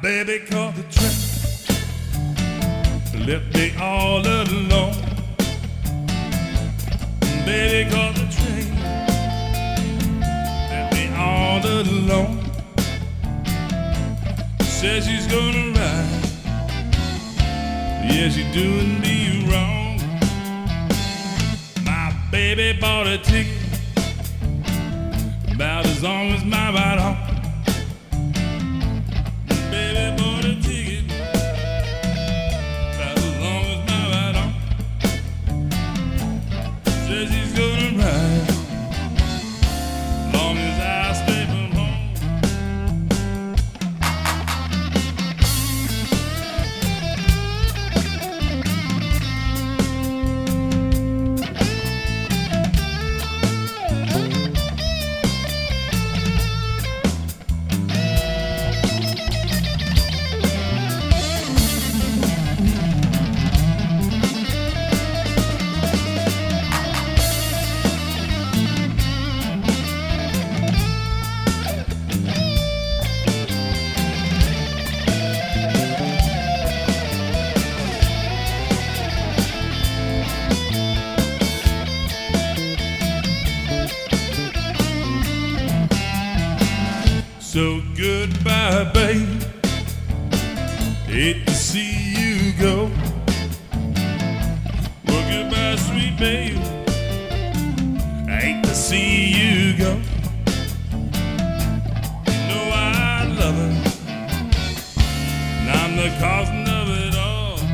baby caught the train, left me all alone. Baby caught the train, left me all alone. Says she's gonna ride, yeah, she's doing me wrong. My baby bought a ticket, about as long as my ride home. Baby bought a ticket, about as long as my ride home. Says she's gonna ride, long as I stay from home. So goodbye, babe. Hate to see you go. Well, goodbye, sweet babe. I hate to see you go. You know I love her, and I'm the cause of it all.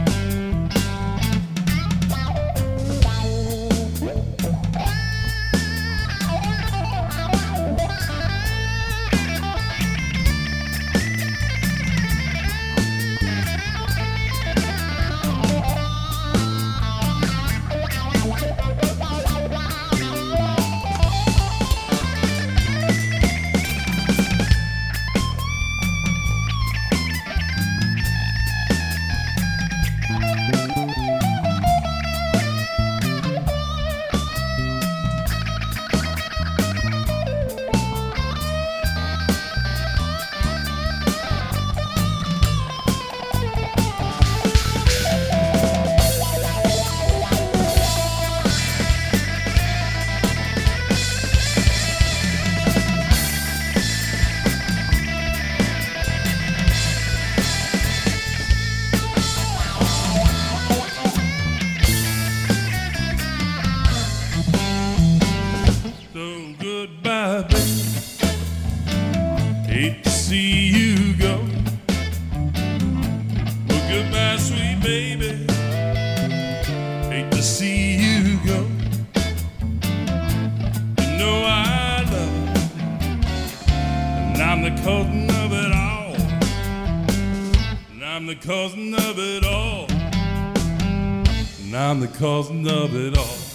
Goodbye, baby. Hate to see you go. Well, goodbye, sweet baby. Hate to see you go. You know I love you, and I'm the cousin of it all. And I'm the cousin of it all. And I'm the cousin of it all.